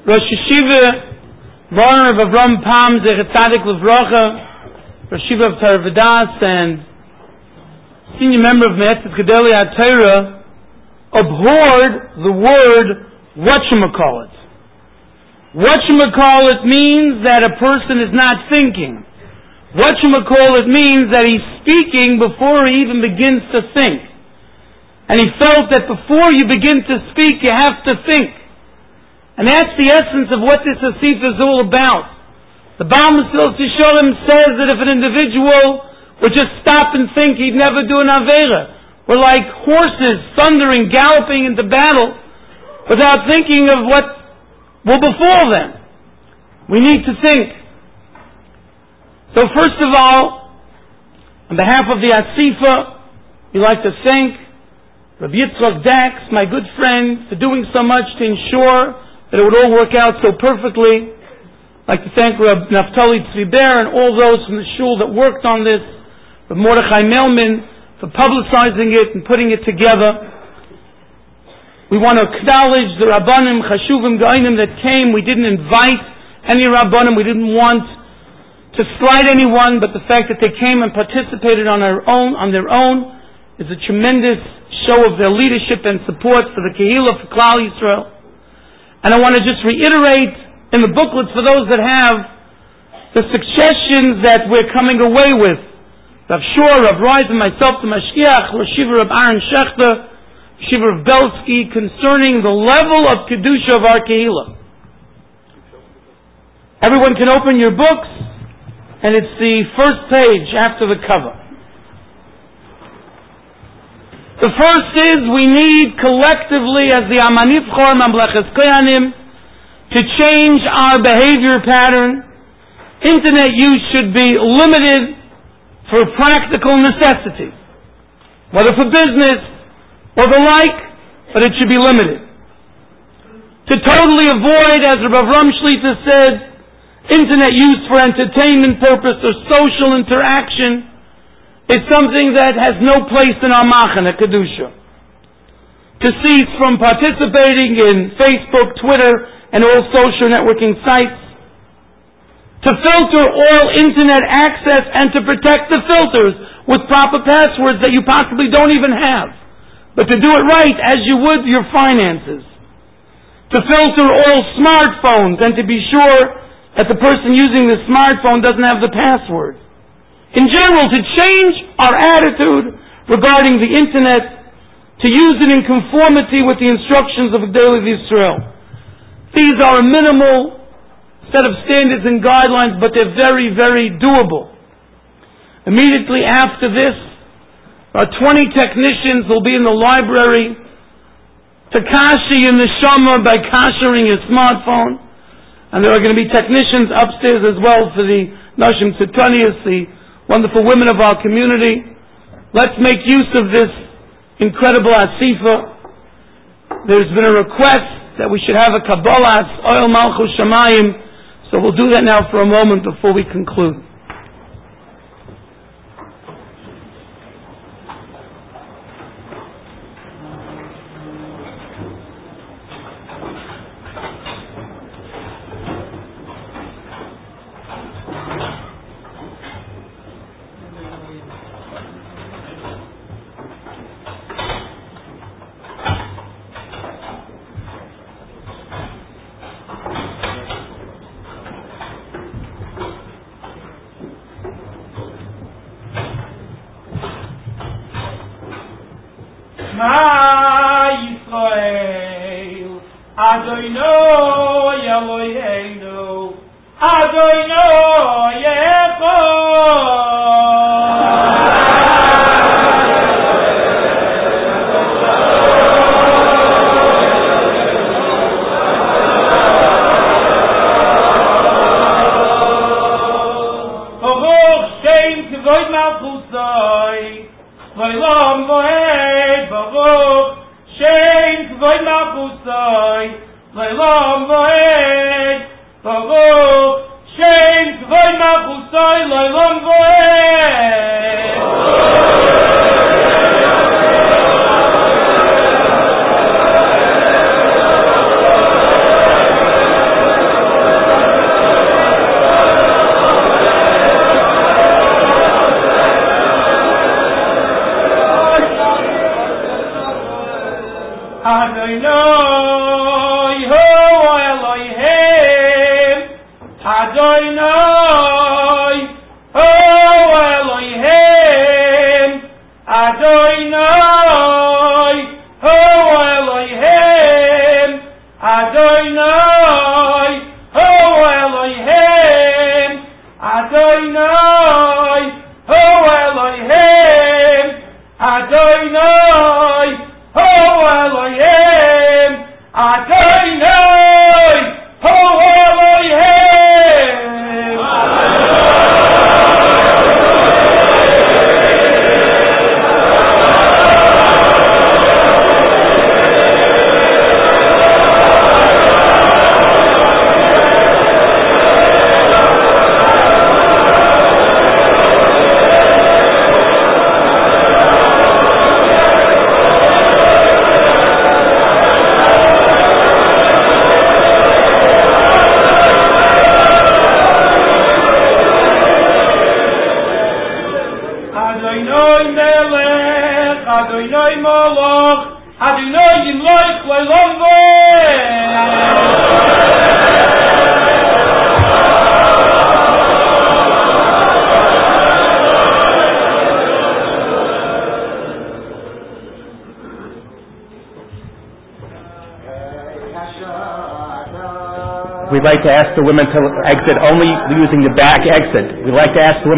Rosh Yeshiva, Varner of Avram Pam, Zecher Tzadik Levracha, Rosh Yeshiva of Torah Vodaas, and senior member of Me'etzet Gedolei HaTorah, abhorred the word whatchamacallit. Whatchamacallit means that a person is not thinking. Whatchamacallit means that he's speaking before he even begins to think. And he felt that before you begin to speak, you have to think. And that's the essence of what this Asif is all about. The Baal Mesilas Yesharim says that if an individual would just stop and think, he'd never do an Aveira. We're like horses thundering, galloping into battle without thinking of what will befall them. We need to think. So first of all, on behalf of the Asifa, we'd like to thank Rabbi Yitzchak Dax, my good friend, for doing so much to ensure that it would all work out so perfectly. I'd like to thank Rabbi Naftali Tzviber and all those from the shul that worked on this, Rabbi Mordechai Melman for publicizing it and putting it together. We want to acknowledge the Rabbanim, Chashuvim, Gainim that came. We didn't invite any Rabbanim. We didn't want to slight anyone, but the fact that they came and participated on their own is a tremendous show of their leadership and support for the Kehillah, for Klal Yisrael. And I want to just reiterate in the booklets for those that have the suggestions that we're coming away with. Rav Shor, Rav Reisen, myself, the Mashgiach, Rosh Yeshiva Rav Aaron Shechter, Rosh Yeshiva Rav Belsky, concerning the level of Kedusha of our Kehillah. Everyone can open your books, and it's the first page after the cover. The first is we need collectively, as the Amanivchor Mamleches Kohanim, to change our behavior pattern. Internet use should be limited for practical necessity, whether for business or the like, but it should be limited. To totally avoid, as Rabbi Avram Shlita said, internet use for entertainment purpose or social interaction is something that has no place in our Machane Kedusha. To cease from participating in Facebook, Twitter, and all social networking sites. To filter all internet access and to protect the filters with proper passwords that you possibly don't even have. But to do it right as you would your finances. To filter all smartphones and to be sure that the person using the smartphone doesn't have the password. In general, to change our attitude regarding the internet, to use it in conformity with the instructions of Gedolei Yisrael. These are a minimal set of standards and guidelines, but they're very, very doable. Immediately after this, our 20 technicians will be in the library to kashi in the shama by kashering your smartphone. And there are going to be technicians upstairs as well for the Nashim Tzitanias, the wonderful women of our community. Let's make use of this incredible asifa. There's been a request that we should have a Kabbalas, Oil Malchus Shamayim. So we'll do that now for a moment before we conclude. Adonai hu Elohim, Adonai hu Elohim, Adonai hu Elohim, Adonai hu Elohim, Adonai hu Elohim, Adonai hu Elohim, Adonai hu Elohim. Adonai Melech, Adonai Malach, Adonai Yimloch L'olam V'ed. We'd like to ask the women to exit only using the back exit. We'd like to ask the women